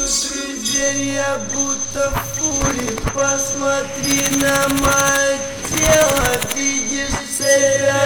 Теперь я будто фурий. Посмотри на мое тело, видишь себя.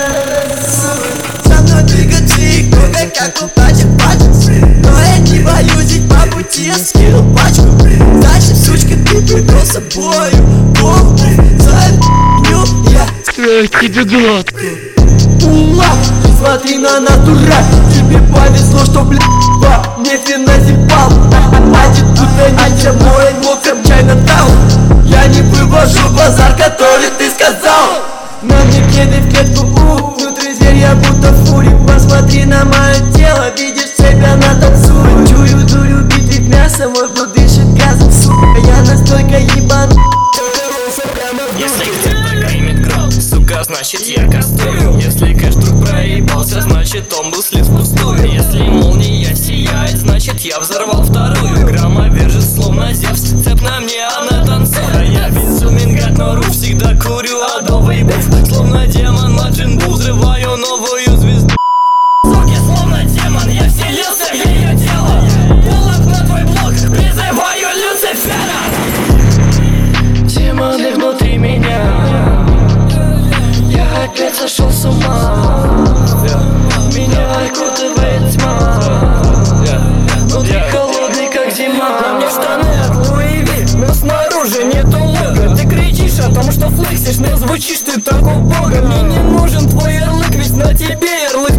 Со мной двигаться и круга, как у пачек. Но я не боюсь, ведь по пути я скинул пачку. Значит, сучка, ты придал с собою голову. За эту я тебе гладко. Смотри на натураль, тебе повезло, что, блядь, нефиг назипал. Аттитуда ничего, мой мокрым Чайнатаун. Я не вывожу базар, который ты сказал. На мне кеды в клетку, внутри зверь я будто фурий. Посмотри на мое тело, видишь себя на танцует. Чую дурю битый в мясо, мой блуд дышит газом, сука. Я настолько ебану. Если где-то гремит гром, сука, значит я кастую. Если кэш вдруг проебался, значит он был слит впустую. Если молния сияет, значит я взорвал вторую. Громовержец, словно Зевс, цепь на мне, она танцует. Я безумен, гад, но рук всегда курю адовый буф. Словно демон, Маджин Бу, взрываю новую звезду. Суки, словно демон, я вселился в ее тело. Пулап на твой блок, призываю Люцифера. Демоны внутри меня, я опять сошел с ума. Меня окутывает тьма, внутри холодный, как зима. На мне штаны от Луи Ви, но снаружи нету лога. Ты кричишь о том, что флексишь, но звучишь ты так убого. Мне не нужен твой ярлык, ведь на тебе ярлык